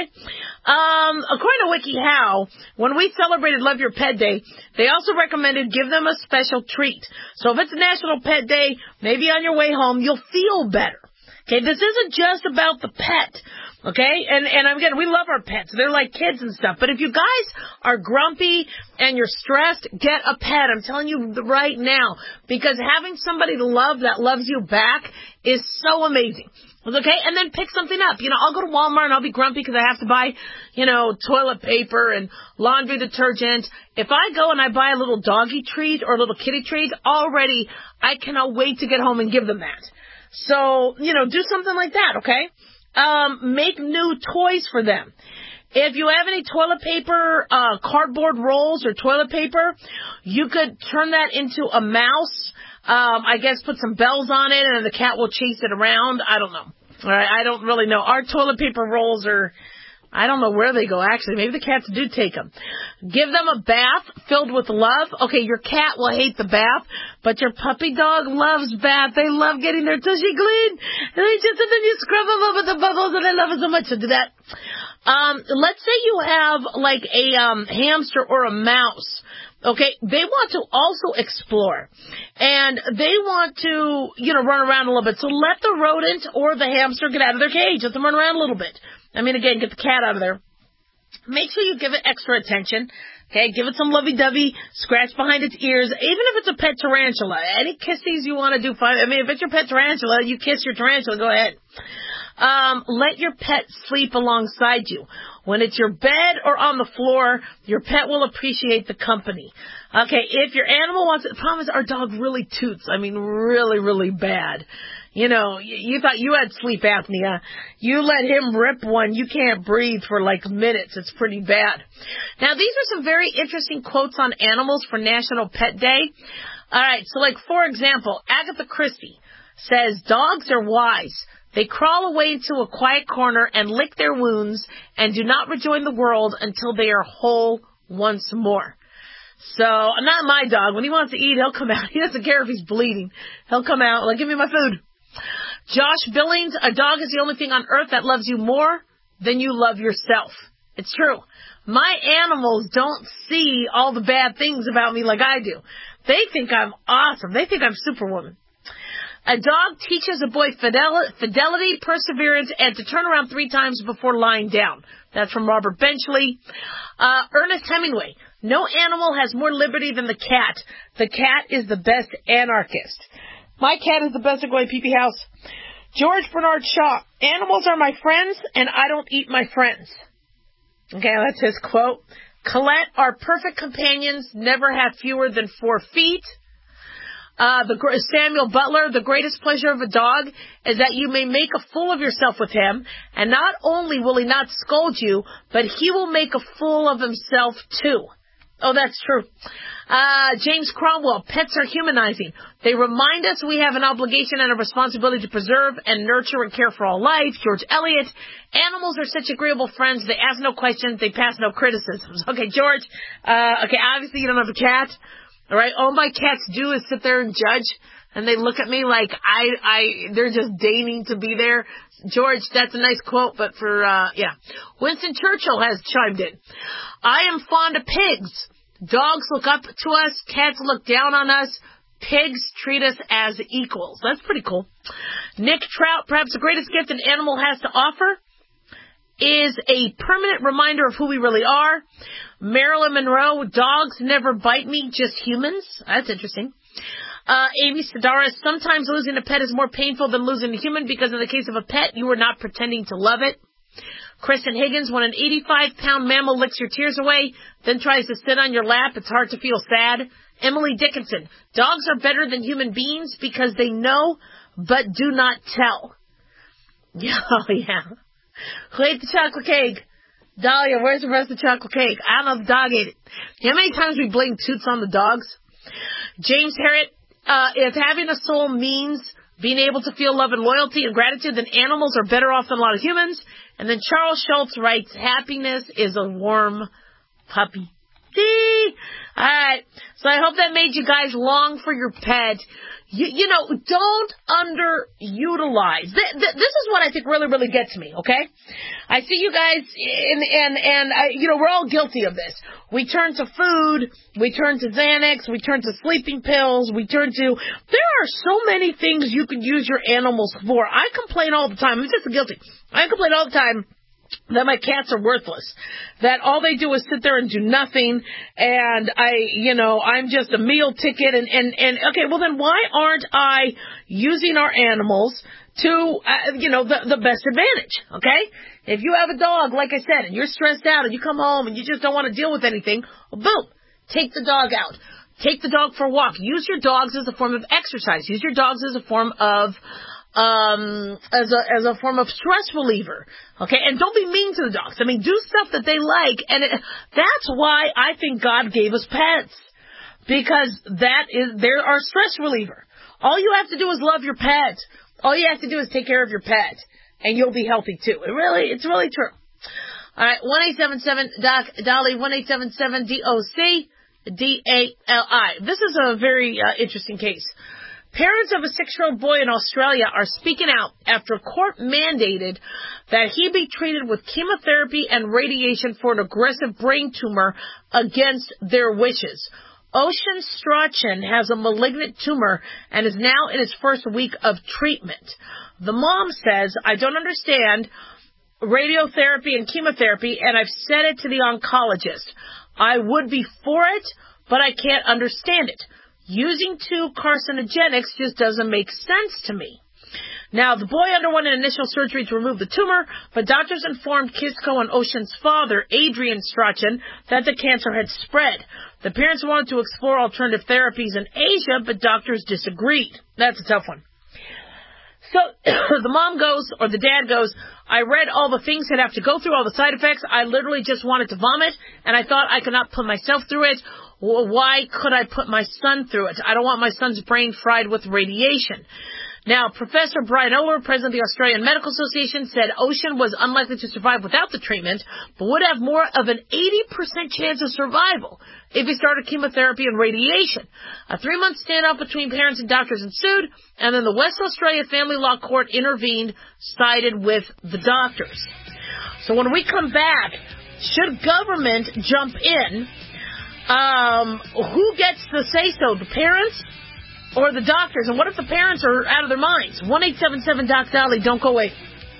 Um, according to WikiHow, when we celebrated Love Your Pet Day, they also recommended give them a special treat. So if it's National Pet Day, maybe on your way home, you'll feel better. Okay? This isn't just about the pet. Okay? And, and again, we love our pets. They're like kids and stuff. But if you guys are grumpy and you're stressed, get a pet. I'm telling you right now. Because having somebody to love that loves you back is so amazing. Okay? And then pick something up. You know, I'll go to Walmart and I'll be grumpy because I have to buy, you know, toilet paper and laundry detergent. If I go and I buy a little doggy treat or a little kitty treat, already I cannot wait to get home and give them that. So, you know, do something like that, okay? Um, make new toys for them. If you have any toilet paper, uh, cardboard rolls or toilet paper, you could turn that into a mouse. Um, I guess put some bells on it and the cat will chase it around. I don't know. All right, I don't really know. Our toilet paper rolls are, I don't know where they go, actually. Maybe the cats do take them. Give them a bath filled with love. Okay, your cat will hate the bath, but your puppy dog loves bath. They love getting their tushy clean. And they just, and then you scrub them up with the bubbles, and they love it so much to do that. Um, let's say you have, like, a um, hamster or a mouse. Okay, they want to also explore, and they want to, you know, run around a little bit. So let the rodent or the hamster get out of their cage. Let them run around a little bit. I mean, again, get the cat out of there. Make sure you give it extra attention. Okay, give it some lovey-dovey, scratch behind its ears, even if it's a pet tarantula. Any kisses you want to do, fine. I mean, if it's your pet tarantula, you kiss your tarantula, go ahead. Um, let your pet sleep alongside you. When it's your bed or on the floor, your pet will appreciate the company. Okay, if your animal wants it, the problem is our dog really toots. I mean, really, really bad. You know, you, you thought you had sleep apnea. You let him rip one, you can't breathe for like minutes. It's pretty bad. Now, these are some very interesting quotes on animals for National Pet Day. All right, so like, for example, Agatha Christie says, dogs are wise. They crawl away into a quiet corner and lick their wounds and do not rejoin the world until they are whole once more. So, not my dog. When he wants to eat, he'll come out. He doesn't care if he's bleeding. He'll come out, like, give me my food. Josh Billings, a dog is the only thing on earth that loves you more than you love yourself. It's true. My animals don't see all the bad things about me like I do. They think I'm awesome. They think I'm Superwoman. A dog teaches a boy fidel- fidelity, perseverance, and to turn around three times before lying down. That's from Robert Benchley. Uh, Ernest Hemingway. No animal has more liberty than the cat. The cat is the best anarchist. My cat is the best at going pee-pee house. George Bernard Shaw. Animals are my friends, and I don't eat my friends. Okay, that's his quote. Colette, our perfect companions never have fewer than four feet. Uh, the Samuel Butler, the greatest pleasure of a dog is that you may make a fool of yourself with him, and not only will he not scold you, but he will make a fool of himself too. Oh, that's true. Uh, James Cromwell, pets are humanizing. They remind us we have an obligation and a responsibility to preserve and nurture and care for all life. George Eliot, animals are such agreeable friends. They ask no questions. They pass no criticisms. Okay, George, uh, okay, obviously you don't have a cat. All right, all my cats do is sit there and judge, and they look at me like I, I, they're just deigning to be there. George, that's a nice quote, but for, uh, yeah. Winston Churchill has chimed in. I am fond of pigs. Dogs look up to us, cats look down on us, pigs treat us as equals. That's pretty cool. Nick Trout, perhaps the greatest gift an animal has to offer is a permanent reminder of who we really are. Marilyn Monroe, dogs never bite me, just humans. That's interesting. Uh, Amy Sedaris, sometimes losing a pet is more painful than losing a human because in the case of a pet, you are not pretending to love it. Kristen Higgins, when an eighty-five pound mammal licks your tears away, then tries to sit on your lap, it's hard to feel sad. Emily Dickinson, dogs are better than human beings because they know but do not tell. Oh, yeah. Who ate the chocolate cake? Dahlia, where's the rest of the chocolate cake? I don't know if the dog ate it. You know how many times we blame toots on the dogs? James Harriet, uh, if having a soul means being able to feel love and loyalty and gratitude, then animals are better off than a lot of humans. And then Charles Schultz writes, happiness is a warm puppy. See? All right. So I hope that made you guys long for your pet. You, you know, don't underutilize. Th- th- this is what I think really, really gets me, okay? I see you guys, and, and, and I, you know, we're all guilty of this. We turn to food, we turn to Xanax, we turn to sleeping pills, we turn to, there are so many things you can use your animals for. I complain all the time. I'm just guilty. I complain all the time that my cats are worthless, that all they do is sit there and do nothing, and I, you know, I'm just a meal ticket, and, and, and okay, well then why aren't I using our animals to, uh, you know, the, the best advantage, okay? If you have a dog, like I said, and you're stressed out, and you come home, and you just don't want to deal with anything, well, boom, take the dog out. Take the dog for a walk. Use your dogs as a form of exercise. Use your dogs as a form of Um, as a, as a form of stress reliever. Okay. And don't be mean to the dogs. I mean, do stuff that they like. And it, that's why I think God gave us pets. Because that is, they're our stress reliever. All you have to do is love your pet. All you have to do is take care of your pet. And you'll be healthy too. It really, it's really true. All right. one eight seven seven Doc Dolly, one eight seven seven D O C D A L I. This is a very uh, interesting case. Parents of a six-year-old boy in Australia are speaking out after court mandated that he be treated with chemotherapy and radiation for an aggressive brain tumor against their wishes. Ocean Strachan has a malignant tumor and is now in his first week of treatment. The mom says, I don't understand radiotherapy and chemotherapy, and I've said it to the oncologist. I would be for it, but I can't understand it. Using two carcinogenics just doesn't make sense to me. Now, the boy underwent an initial surgery to remove the tumor, but doctors informed Kisco and Ocean's father, Adrian Strachan, that the cancer had spread. The parents wanted to explore alternative therapies in Asia, but doctors disagreed. That's a tough one. So the mom goes, or the dad goes, I read all the things he'd have to go through, all the side effects. I literally just wanted to vomit, and I thought I could not put myself through it. Well, why could I put my son through it? I don't want my son's brain fried with radiation. Now, Professor Brian Oler, president of the Australian Medical Association, said Ocean was unlikely to survive without the treatment, but would have more of an eighty percent chance of survival if he started chemotherapy and radiation. A three-month standoff between parents and doctors ensued, and then the West Australia Family Law Court intervened, sided with the doctors. So when we come back, should government jump in? Um, who gets the say-so, the parents or the doctors? And what if the parents are out of their minds? one eight seven seven Doc Dolly, don't go away.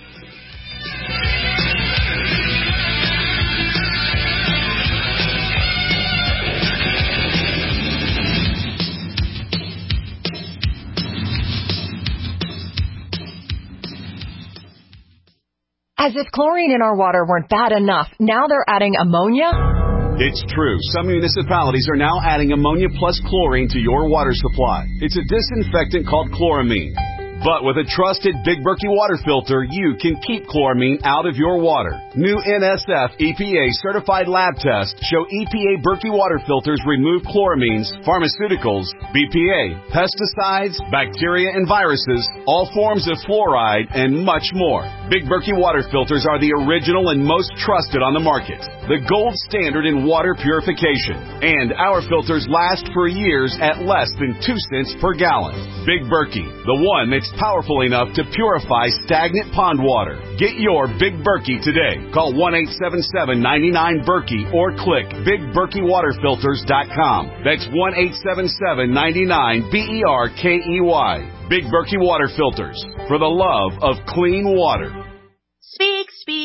As if chlorine in our water weren't bad enough, now they're adding ammonia? It's true. Some municipalities are now adding ammonia plus chlorine to your water supply. It's a disinfectant called chloramine. But with a trusted Big Berkey water filter, you can keep chloramine out of your water. New N S F E P A certified lab tests show E P A Berkey water filters remove chloramines, pharmaceuticals, B P A, pesticides, bacteria and viruses, all forms of fluoride, and much more. Big Berkey water filters are the original and most trusted on the market. The gold standard in water purification. And our filters last for years at less than two cents per gallon. Big Berkey, the one that's powerful enough to purify stagnant pond water. Get your Big Berkey today. Call one eight seven seven, nine nine, Berkey or click big berkey water filters dot com. That's one eight seven seven, nine nine, B E R K E Y. Big Berkey Water Filters, for the love of clean water. Speak, speak, speak.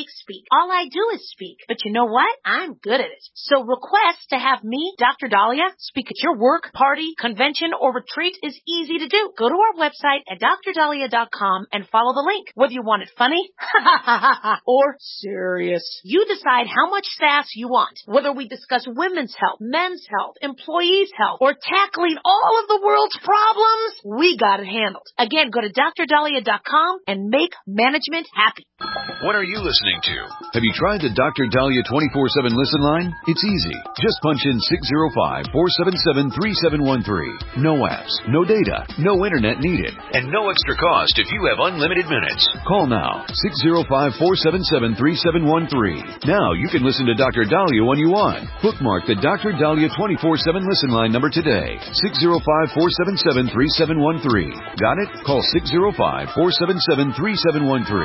All I do is speak. But you know what? I'm good at it. So request to have me, Doctor Dahlia, speak at your work, party, convention, or retreat is easy to do. Go to our website at dr dahlia dot com and follow the link. Whether you want it funny or serious, you decide how much sass you want. Whether we discuss women's health, men's health, employees' health, or tackling all of the world's problems, we got it handled. Again, go to dr dahlia dot com and make management happy. What are you listening to? Have you tried the Doctor Dahlia twenty-four seven listen line? It's easy. Just punch in six zero five, four seven seven, three seven one three. No apps, no data, no internet needed, and no extra cost if you have unlimited minutes. Call now, six zero five, four seven seven, three seven one three. Now you can listen to Doctor Dahlia when you want. Bookmark the Doctor Dahlia twenty-four seven listen line number today, six zero five, four seven seven, three seven one three. Got it? Call six zero five, four seven seven, three seven one three.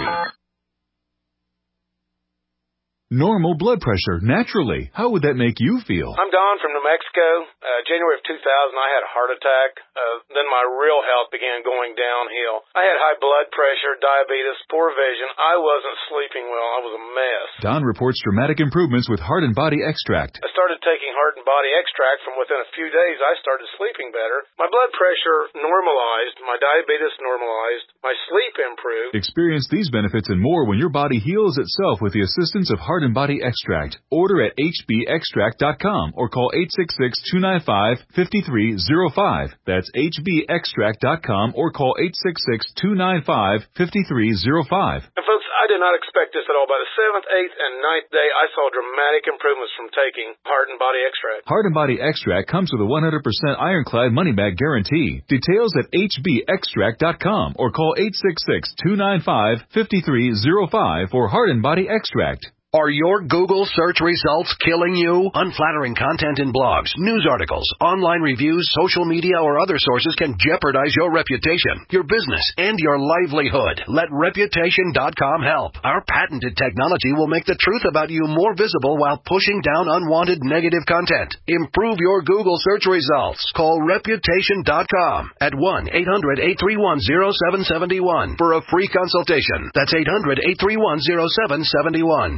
Normal blood pressure, naturally. How would that make you feel? I'm Don from New Mexico. Uh, January of two thousand, I had a heart attack. Uh, then my real health began going downhill. I had high blood pressure, diabetes, poor vision. I wasn't sleeping well. I was a mess. Don reports dramatic improvements with Heart and Body Extract. I started taking Heart and Body Extract. From within a few days, I started sleeping better. My blood pressure normalized. My diabetes normalized. My sleep improved. Experience these benefits and more when your body heals itself with the assistance of Heart and Body Extract. Order at h b extract dot com or call eight six six, two nine five, five three zero five. That's h b extract dot com or call eight six six, two nine five, five three zero five. And folks, I did not expect this at all. By the seventh, eighth, and ninth day, I saw dramatic improvements from taking Heart and Body Extract. Heart and Body Extract comes with a one hundred percent ironclad money-back guarantee. Details at h b extract dot com or call eight six six, two nine five, five three zero five for Heart and Body Extract. Are your Google search results killing you? Unflattering content in blogs, news articles, online reviews, social media, or other sources can jeopardize your reputation, your business, and your livelihood. Let reputation dot com help. Our patented technology will make the truth about you more visible while pushing down unwanted negative content. Improve your Google search results. Call reputation dot com at one eight hundred, eight three one, zero seven seven one for a free consultation. That's eight hundred, eight three one, zero seven seven one.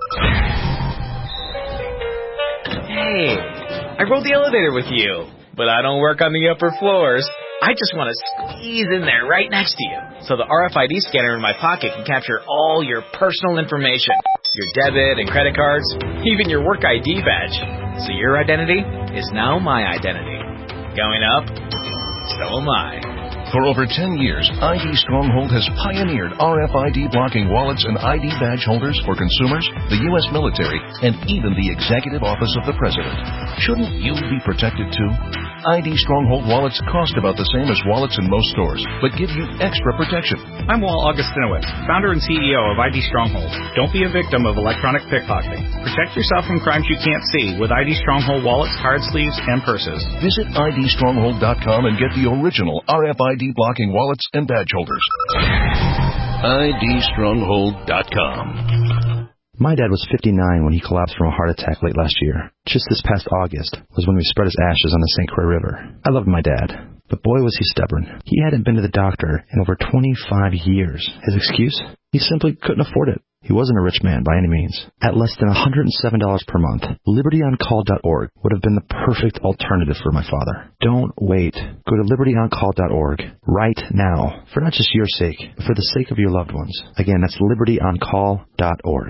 Hey, I rode the elevator with you, but I don't work on the upper floors. I just want to squeeze in there right next to you, so the R F I D scanner in my pocket can capture all your personal information, your debit and credit cards, even your work I D badge. So your identity is now my identity. Going up, so am I. For over ten years, I D Stronghold has pioneered R F I D blocking wallets and I D badge holders for consumers, the U S military, and even the Executive Office of the President. Shouldn't you be protected too? I D Stronghold wallets cost about the same as wallets in most stores, but give you extra protection. I'm Walt Augustinowicz, founder and C E O of I D Stronghold. Don't be a victim of electronic pickpocketing. Protect yourself from crimes you can't see with I D Stronghold wallets, card sleeves, and purses. Visit I D stronghold dot com and get the original R F I D blocking wallets and badge holders. I D stronghold dot com. My dad was fifty-nine when he collapsed from a heart attack late last year. Just this past August was when we spread his ashes on the Saint Croix River. I loved my dad, but boy was he stubborn. He hadn't been to the doctor in over twenty-five years. His excuse? He simply couldn't afford it. He wasn't a rich man by any means. At less than one hundred seven dollars per month, liberty on call dot org would have been the perfect alternative for my father. Don't wait. Go to liberty on call dot org right now, for not just your sake, but for the sake of your loved ones. Again, that's liberty on call dot org.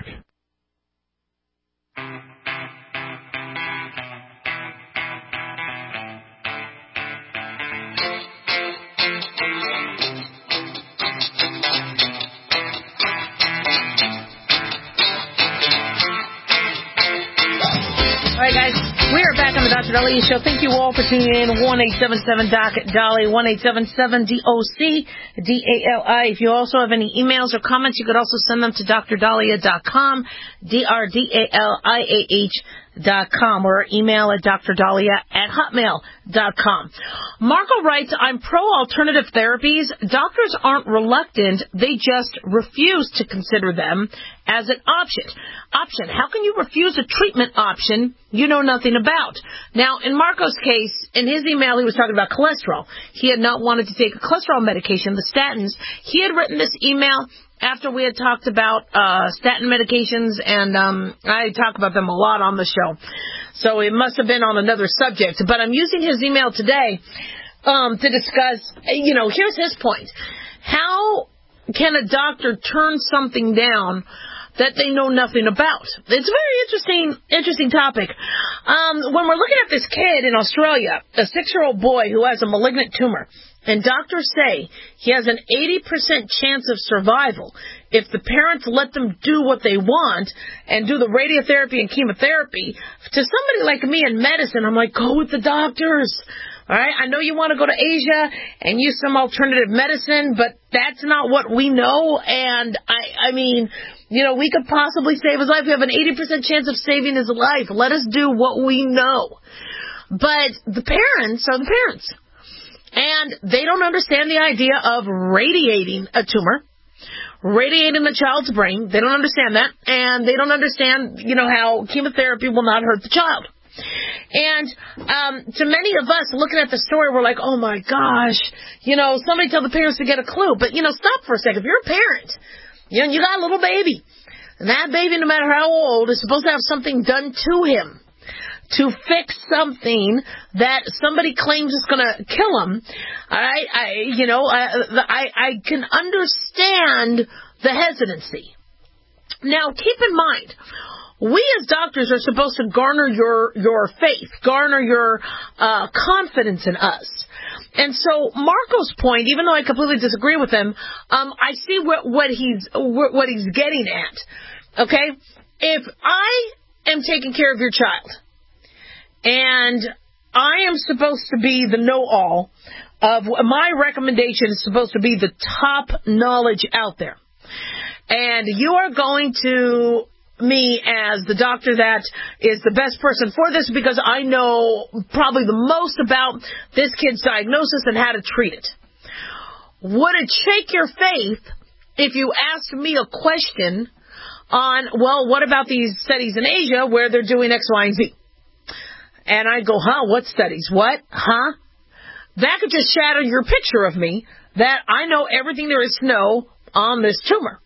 Doctor Dahlia Show. Thank you all for tuning in. one eight seven seven doc Dolly, one eight seven seven D O C D A L I. If you also have any emails or comments, you could also send them to dr dahlia dot com, D R D A L I A H dot com, or email at dr dahlia at at hotmail dot com. Marco writes, I'm pro-alternative therapies. Doctors aren't reluctant. They just refuse to consider them as an option. Option. How can you refuse a treatment option you know nothing about? Now, in Marco's case, in his email, he was talking about cholesterol. He had not wanted to take a cholesterol medication, the statins. He had written this email after we had talked about uh statin medications, and um I talk about them a lot on the show. So it must have been on another subject. But I'm using his email today um to discuss, you know, here's his point. How can a doctor turn something down that they know nothing about? It's a very interesting, interesting topic. Um, when we're looking at this kid in Australia, a six-year-old boy who has a malignant tumor, and doctors say he has an eighty percent chance of survival if the parents let them do what they want and do the radiotherapy and chemotherapy. To somebody like me in medicine, I'm like, go with the doctors. All right, I know you want to go to Asia and use some alternative medicine, but that's not what we know. And I, I mean, you know, we could possibly save his life. We have an eighty percent chance of saving his life. Let us do what we know. But the parents are the parents. And they don't understand the idea of radiating a tumor, radiating the child's brain. They don't understand that. And they don't understand, you know, how chemotherapy will not hurt the child. And um, to many of us looking at the story, we're like, oh, my gosh, you know, somebody tell the parents to get a clue. But, you know, stop for a second. If you're a parent, you know, you got a little baby. And that baby, no matter how old, is supposed to have something done to him to fix something that somebody claims is going to kill him. I, I, you know, I, I, I can understand the hesitancy. Now, keep in mind, we as doctors are supposed to garner your, your faith, garner your uh, confidence in us. And so Marco's point, even though I completely disagree with him, um, I see what, what he's what he's getting at. Okay, if I am taking care of your child, and I am supposed to be the know-all of my recommendation is supposed to be the top knowledge out there, and you are going to me as the doctor that is the best person for this because I know probably the most about this kid's diagnosis and how to treat it. Would it shake your faith if you asked me a question on, well, what about these studies in Asia where they're doing X, Y, and Z? And I go, huh, what studies? What? Huh? That could just shatter your picture of me that I know everything there is to know on this tumor.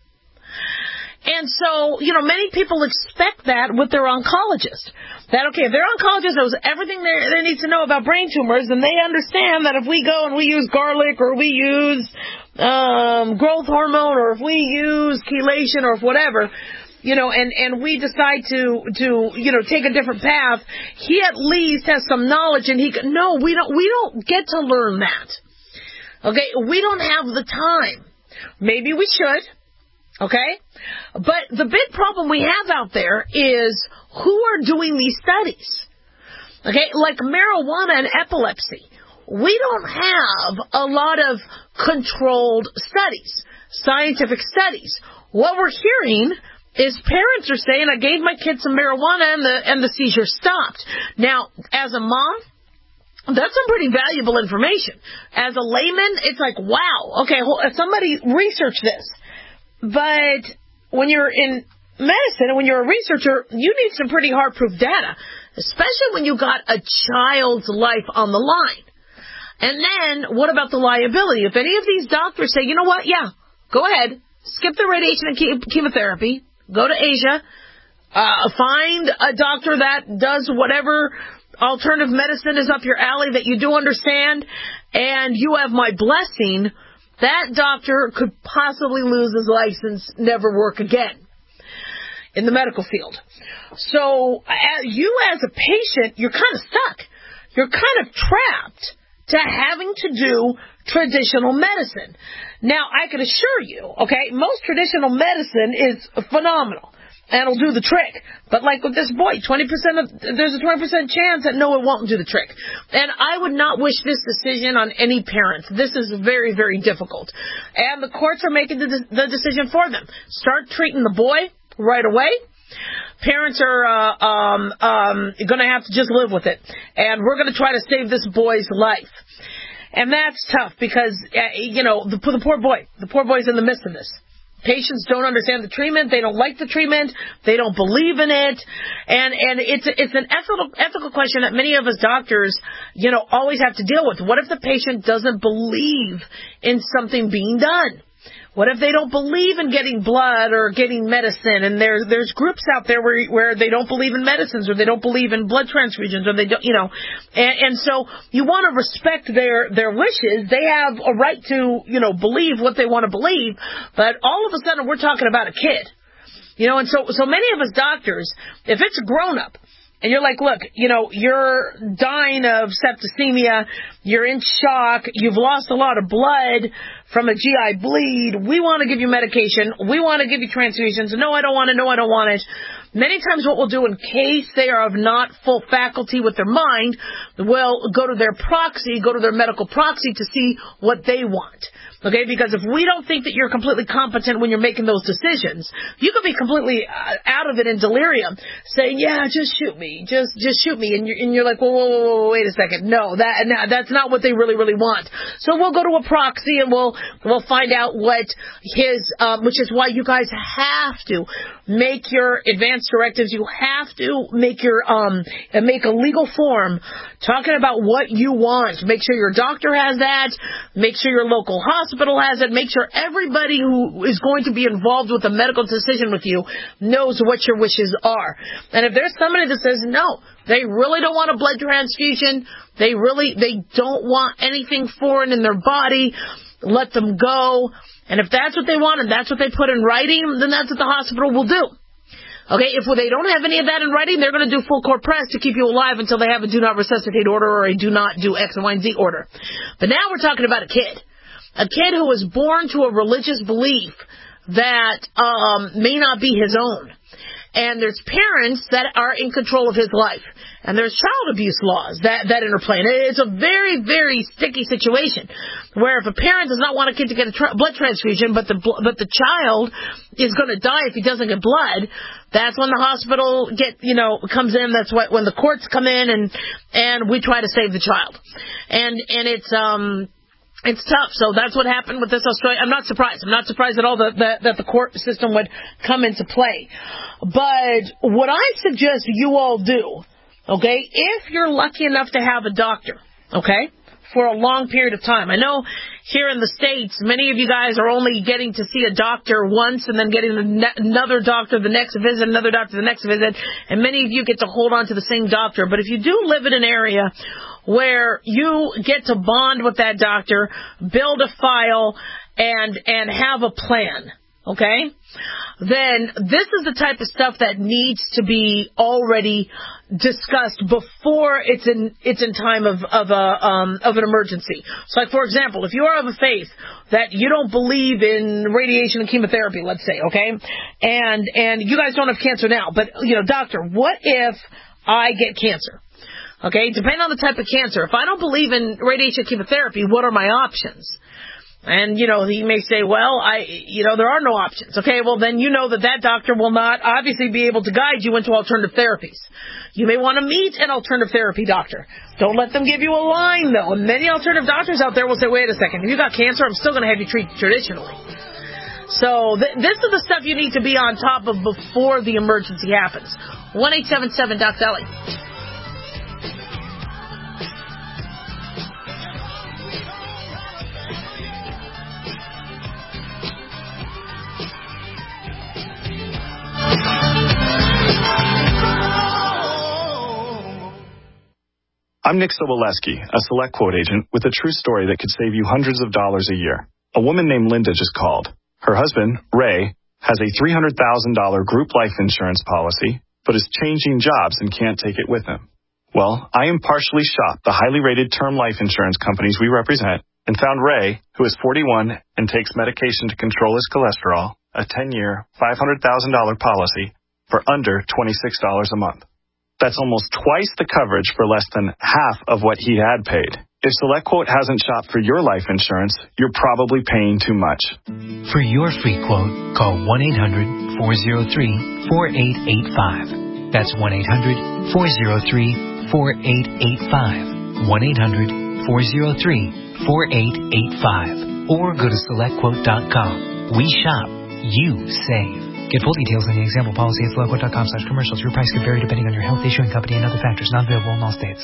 And so, you know, many people expect that with their oncologist. That, okay, if their oncologist knows everything they, they need to know about brain tumors, then they understand that if we go and we use garlic or we use um, growth hormone or if we use chelation or whatever, you know, and, and we decide to, to, you know, take a different path, he at least has some knowledge and he can, no, we don't, we don't get to learn that. Okay, we don't have the time. Maybe we should. Okay? But the big problem we have out there is who are doing these studies. Okay? Like marijuana and epilepsy. We don't have a lot of controlled studies, scientific studies. What we're hearing is parents are saying, I gave my kid some marijuana and the, and the seizure stopped. Now, as a mom, that's some pretty valuable information. As a layman, it's like, wow, okay, somebody research this. But when you're in medicine and when you're a researcher, you need some pretty hard-proof data, especially when you got a child's life on the line. And then what about the liability? If any of these doctors say, you know what, yeah, go ahead, skip the radiation and chemotherapy, go to Asia, uh, find a doctor that does whatever alternative medicine is up your alley that you do understand, and you have my blessing, that doctor could possibly lose his license, never work again in the medical field. So as you as a patient, you're kind of stuck. You're kind of trapped to having to do traditional medicine. Now, I can assure you, okay, most traditional medicine is phenomenal. And it'll do the trick. But like with this boy, twenty percent of, there's a twenty percent chance that no, it won't do the trick. And I would not wish this decision on any parent. This is very, very difficult. And the courts are making the, the decision for them. Start treating the boy right away. Parents are uh, um, um, going to have to just live with it. And we're going to try to save this boy's life. And that's tough because, uh, you know, the, the poor boy, the poor boy's in the midst of this. Patients don't understand the treatment. They don't like the treatment. They don't believe in it. And and it's it's an ethical ethical question that many of us doctors, you know, always have to deal with. What if the patient doesn't believe in something being done? What if they don't believe in getting blood or getting medicine? And there's there's groups out there where where they don't believe in medicines or they don't believe in blood transfusions or they don't, you know. And, and so you want to respect their their wishes. They have a right to, you know, believe what they want to believe. But all of a sudden we're talking about a kid, you know. And so so many of us doctors, if it's a grown up, and you're like, look, you know, you're dying of septicemia, you're in shock, you've lost a lot of blood from a G I bleed, we want to give you medication, we want to give you transfusions, no, I don't want it, no, I don't want it. Many times what we'll do in case they are of not full faculty with their mind, we'll go to their proxy, go to their medical proxy to see what they want. Okay, because if we don't think that you're completely competent when you're making those decisions, you could be completely out of it in delirium, saying, "Yeah, just shoot me, just just shoot me," and you're, and you're like, "Whoa, whoa, whoa, whoa, wait a second, no, that no, that's not what they really, really want." So we'll go to a proxy and we'll we'll find out what his, um, which is why you guys have to make your advance directives. You have to make your um make a legal form talking about what you want. Make sure your doctor has that. Make sure your local hospital has it. Make sure everybody who is going to be involved with a medical decision with you knows what your wishes are. And if there's somebody that says no, they really don't want a blood transfusion, they really they don't want anything foreign in their body, let them go. And if that's what they want and that's what they put in writing, then that's what the hospital will do. Okay, if they don't have any of that in writing, they're going to do full court press to keep you alive until they have a do not resuscitate order or a do not do X and Y and Z order. But now we're talking about a kid. A kid who was born to a religious belief that um, may not be his own. And there's parents that are in control of his life. And there's child abuse laws that, that interplay. And it's a very, very sticky situation where if a parent does not want a kid to get a tra- blood transfusion, but the but the child is going to die if he doesn't get blood, that's when the hospital get, you know, comes in. That's what, when the courts come in and, and we try to save the child. And, and it's, um, It's tough. So that's what happened with this Australia. I'm not surprised. I'm not surprised at all that, that, that the court system would come into play. But what I suggest you all do, okay, if you're lucky enough to have a doctor, okay, for a long period of time. I know here in the States, many of you guys are only getting to see a doctor once and then getting another doctor the next visit, another doctor the next visit, and many of you get to hold on to the same doctor. But if you do live in an area where you get to bond with that doctor, build a file, and and have a plan, okay, then this is the type of stuff that needs to be already discussed before it's in it's in time of of a um of an emergency. So, like, for example, if you are of a faith that you don't believe in radiation and chemotherapy, let's say, okay, and and you guys don't have cancer now, but you know, doctor, what if I get cancer? Okay, depending on the type of cancer. If I don't believe in radiation chemotherapy, what are my options? And, you know, he may say, well, I, you know, there are no options. Okay, well, then you know that that doctor will not obviously be able to guide you into alternative therapies. You may want to meet an alternative therapy doctor. Don't let them give you a line, though. And many alternative doctors out there will say, wait a second, if you got cancer, I'm still going to have you treated traditionally. So th- this is the stuff you need to be on top of before the emergency happens. one eight seven seven Doc Dolly. I'm Nick Soboleski, a Select Quote agent with a true story that could save you hundreds of dollars a year. A woman named Linda just called. Her husband, Ray, has a three hundred thousand dollars group life insurance policy, but is changing jobs and can't take it with him. Well, I impartially shopped the highly rated term life insurance companies we represent and found Ray, who is forty-one and takes medication to control his cholesterol, a ten-year, five hundred thousand dollars policy for under twenty-six dollars a month. That's almost twice the coverage for less than half of what he had paid. If SelectQuote hasn't shopped for your life insurance, you're probably paying too much. For your free quote, call one eight hundred, four oh three, four eight eight five. That's one eight hundred, four oh three, four eight eight five. one eight hundred, four oh three, four eight eight five. Or go to select quote dot com. We shop. You save. Get full details on the example policy at select quote dot com slash commercials. Your price can vary depending on your health, issuing company, and other factors. Not available in all states.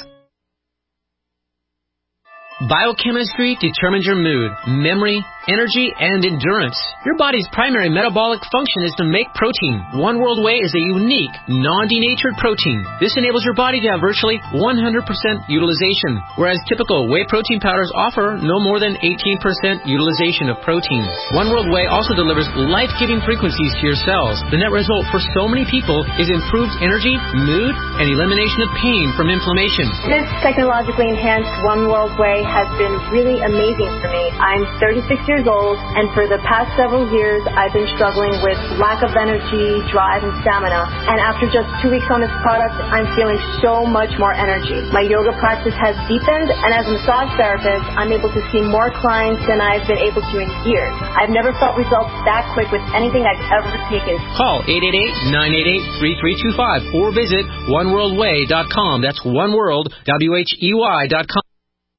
Biochemistry determines your mood, memory, energy, and endurance. Your body's primary metabolic function is to make protein. One World Whey is a unique, non-denatured protein. This enables your body to have virtually one hundred percent utilization, whereas typical whey protein powders offer no more than eighteen percent utilization of protein. One World Whey also delivers life-giving frequencies to your cells. The net result for so many people is improved energy, mood, and elimination of pain from inflammation. This technologically enhanced One World Whey has been really amazing for me. I'm thirty-six years old, and for the past several years, I've been struggling with lack of energy, drive, and stamina. And after just two weeks on this product, I'm feeling so much more energy. My yoga practice has deepened, and as a massage therapist, I'm able to see more clients than I've been able to in years. I've never felt results that quick with anything I've ever taken. Call eight eight eight, nine eight eight, three three two five or visit one world way dot com. That's one world, W H E Y dot com.